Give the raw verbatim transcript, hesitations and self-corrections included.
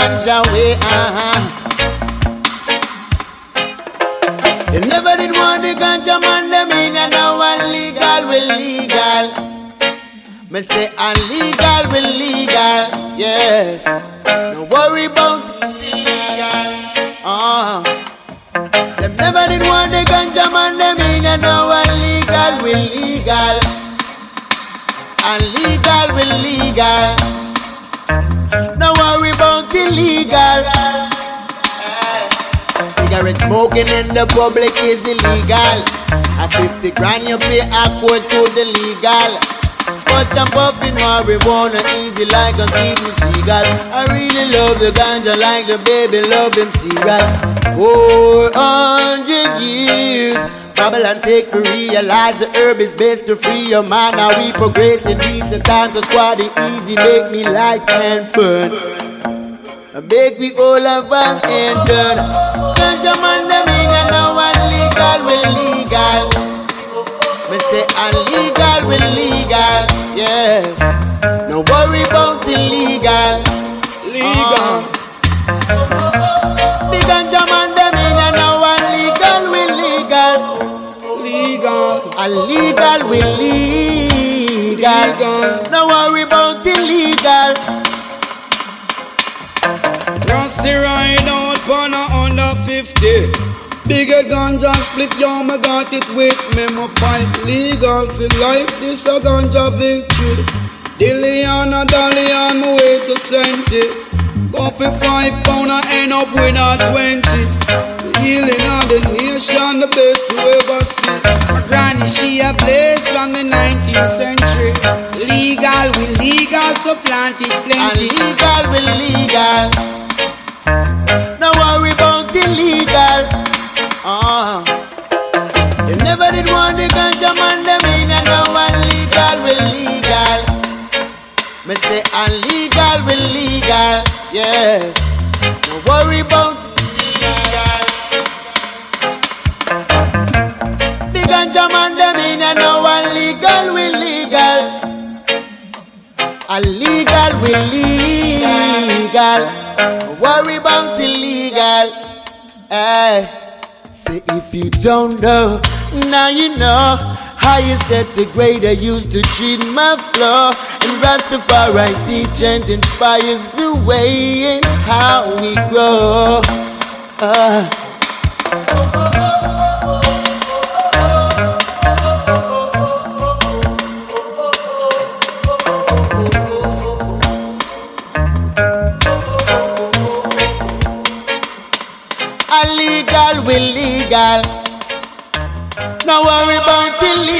ganja way, uh-huh. You never did want the ganja man, them in and now illegal will legal. Me say illegal will legal, yes. No worry about illegal. Uh. Them never did want the ganja man, them in and now illegal will legal. Illegal will legal. No worry about illegal. Cigarette smoking in the public is illegal. A fifty grand you pay a quote to the legal. But I'm puffing marijuana easy like a Steven Seagal. I really love the ganja like the baby love him cigarette. Four hundred years Babylon take to realize the herb is best to free your mind. Now we progress in decent times, so squad it easy, make me light and burn. Make me all of us and done. Ganja man them in and now illegal will legal. Me say illegal will legal, yes. No worry about illegal. Legal. The ganja man them in and now illegal will legal. Legal. Illegal will legal. Legal. No worry about illegal. Rossi ride out for a under fifty. Bigger ganja split, yo, me got it with me. My pipe legal for life, this a ganja victory. Dillion and Dalian, my way to send it. Go for five pound and end up with a twenty. Healing of the nation, the best you ever see. Granny, she a place from the nineteenth century. Legal with legal, so planted plenty. Illegal with legal. No worry about illegal. Uh. You never did want the ganja man, them in and now illegal with legal. Me say illegal with legal, yes. No worry about illegal. The ganja man, them in and now illegal with legal. Illegal with legal. No worry about illegal. Hey. Say if you don't know, now you know how you set the grade I used to treat my flow. And Rastafari teach and inspires the way and how we grow. Uh. Illegal will legal. No worry about illegal.